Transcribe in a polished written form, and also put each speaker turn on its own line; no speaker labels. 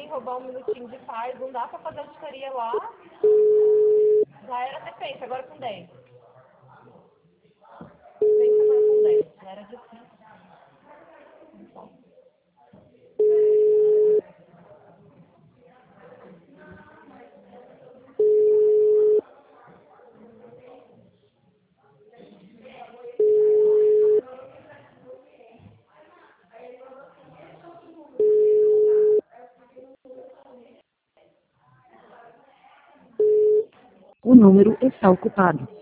também roubar um minutinho de paz. Não dá pra fazer auditoria lá. Já era ter feito, agora com 10. Pensa agora com 10. Já era difícil.
O número está ocupado.